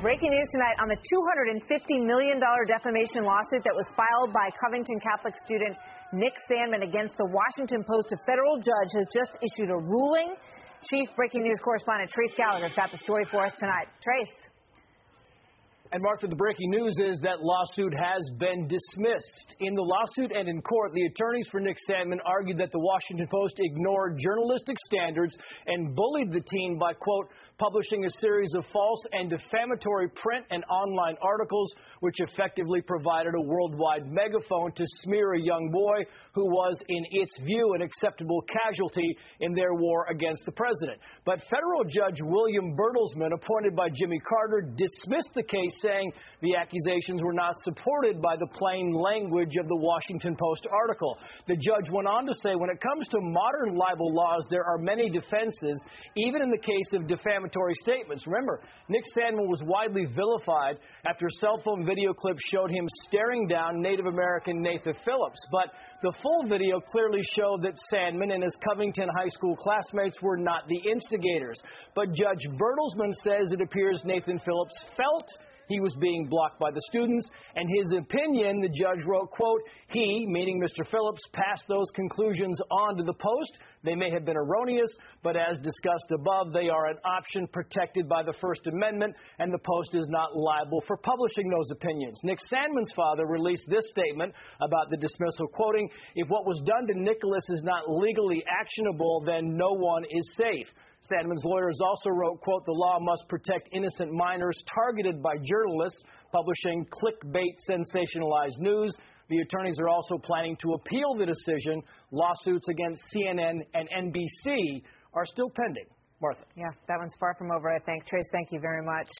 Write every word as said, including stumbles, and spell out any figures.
Breaking news tonight on the two hundred fifty million dollars defamation lawsuit that was filed by Covington Catholic student Nick Sandmann against the Washington Post. A federal judge has just issued a ruling. Chief breaking news correspondent Trace Gallagher's got the story for us tonight. Trace. And Martha, the breaking news is that lawsuit has been dismissed. In the lawsuit and in court, the attorneys for Nick Sandmann argued that the Washington Post ignored journalistic standards and bullied the teen by, quote, publishing a series of false and defamatory print and online articles, which effectively provided a worldwide megaphone to smear a young boy who was, in its view, an acceptable casualty in their war against the president. But federal judge William Bertelsmann, appointed by Jimmy Carter, dismissed the case, saying the accusations were not supported by the plain language of the Washington Post article. The judge went on to say, when it comes to modern libel laws, there are many defenses, even in the case of defamatory statements. Remember, Nick Sandmann was widely vilified after cell phone video clips showed him staring down Native American Nathan Phillips. But the full video clearly showed that Sandmann and his Covington High School classmates were not the instigators. But Judge Bertelsmann says it appears Nathan Phillips felt he was being blocked by the students, and his opinion, the judge wrote, quote, he, meaning Mister Phillips, passed those conclusions on to the Post. They may have been erroneous, but as discussed above, they are an option protected by the First Amendment, and the Post is not liable for publishing those opinions. Nick Sandmann's father released this statement about the dismissal, quoting, if what was done to Nicholas is not legally actionable, then no one is safe. Sandmann's lawyers also wrote, quote, the law must protect innocent minors targeted by journalists publishing clickbait sensationalized news. The attorneys are also planning to appeal the decision. Lawsuits against C N N and N B C are still pending. Martha. Yeah, that one's far from over, I think. Trace, thank you very much.